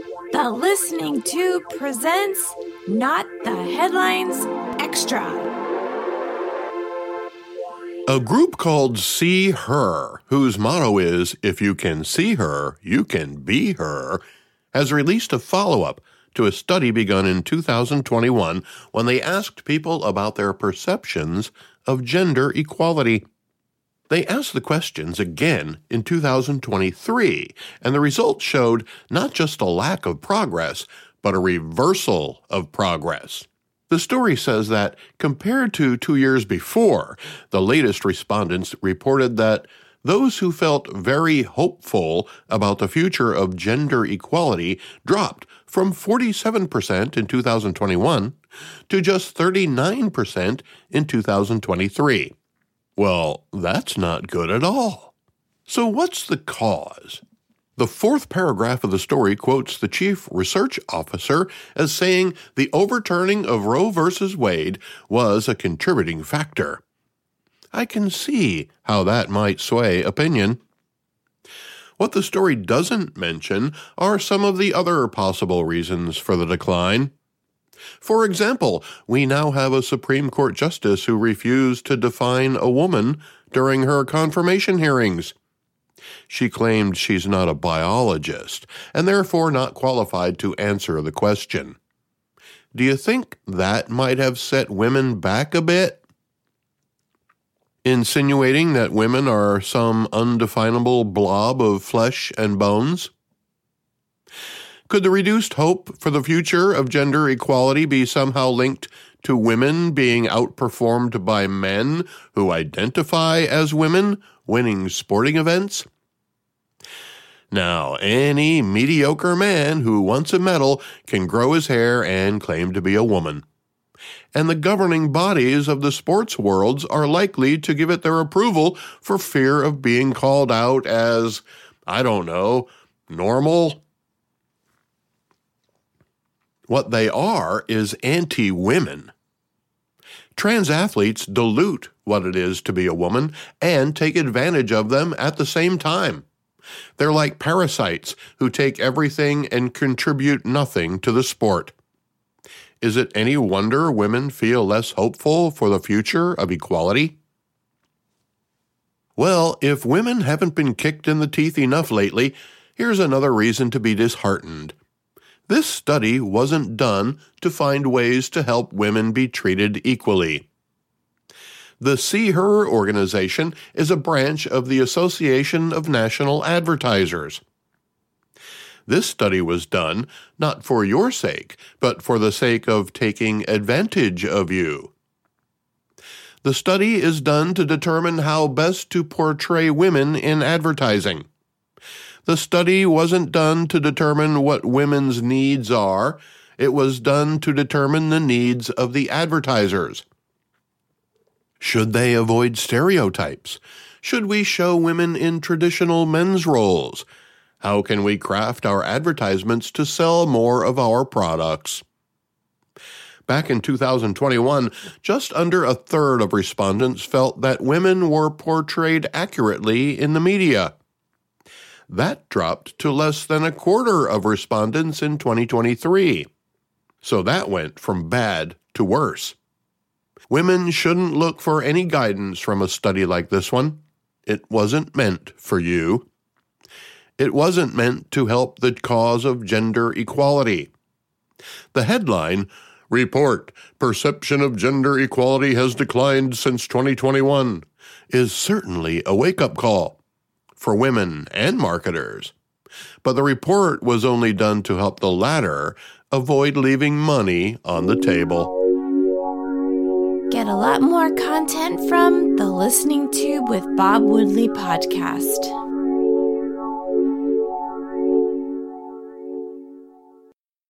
The Listening Tube presents Not the Headlines Extra. A group called See Her, whose motto is, if you can see her, you can be her, has released a follow-up to a study begun in 2021 when they asked people about their perceptions of gender equality. They asked the questions again in 2023, and the results showed not just a lack of progress, but a reversal of progress. The story says that, compared to 2 years before, the latest respondents reported that those who felt very hopeful about the future of gender equality dropped from 47% in 2021 to just 39% in 2023. Well, that's not good at all. So what's the cause? The fourth paragraph of the story quotes the chief research officer as saying the overturning of Roe v. Wade was a contributing factor. I can see how that might sway opinion. What the story doesn't mention are some of the other possible reasons for the decline. For example, we now have a Supreme Court justice who refused to define a woman during her confirmation hearings. She claimed she's not a biologist and therefore not qualified to answer the question. Do you think that might have set women back a bit? Insinuating that women are some undefinable blob of flesh and bones? Could the reduced hope for the future of gender equality be somehow linked to women being outperformed by men who identify as women winning sporting events? Now, any mediocre man who wants a medal can grow his hair and claim to be a woman. And the governing bodies of the sports worlds are likely to give it their approval for fear of being called out as, normal. What they are is anti-women. Trans athletes dilute what it is to be a woman and take advantage of them at the same time. They're like parasites who take everything and contribute nothing to the sport. Is it any wonder women feel less hopeful for the future of equality? Well, if women haven't been kicked in the teeth enough lately, here's another reason to be disheartened. This study wasn't done to find ways to help women be treated equally. The See Her organization is a branch of the Association of National Advertisers. This study was done not for your sake, but for the sake of taking advantage of you. The study is done to determine how best to portray women in advertising. The study wasn't done to determine what women's needs are. It was done to determine the needs of the advertisers. Should they avoid stereotypes? Should we show women in traditional men's roles? How can we craft our advertisements to sell more of our products? Back in 2021, just under a third of respondents felt that women were portrayed accurately in the media. That dropped to less than a quarter of respondents in 2023. So that went from bad to worse. Women shouldn't look for any guidance from a study like this one. It wasn't meant for you. It wasn't meant to help the cause of gender equality. The headline, Report, Perception of Gender Equality Has Declined Since 2021, is certainly a wake-up call for women and marketers. But the report was only done to help the latter avoid leaving money on the table. Get a lot more content from the Listening Tube with Bob Woodley podcast.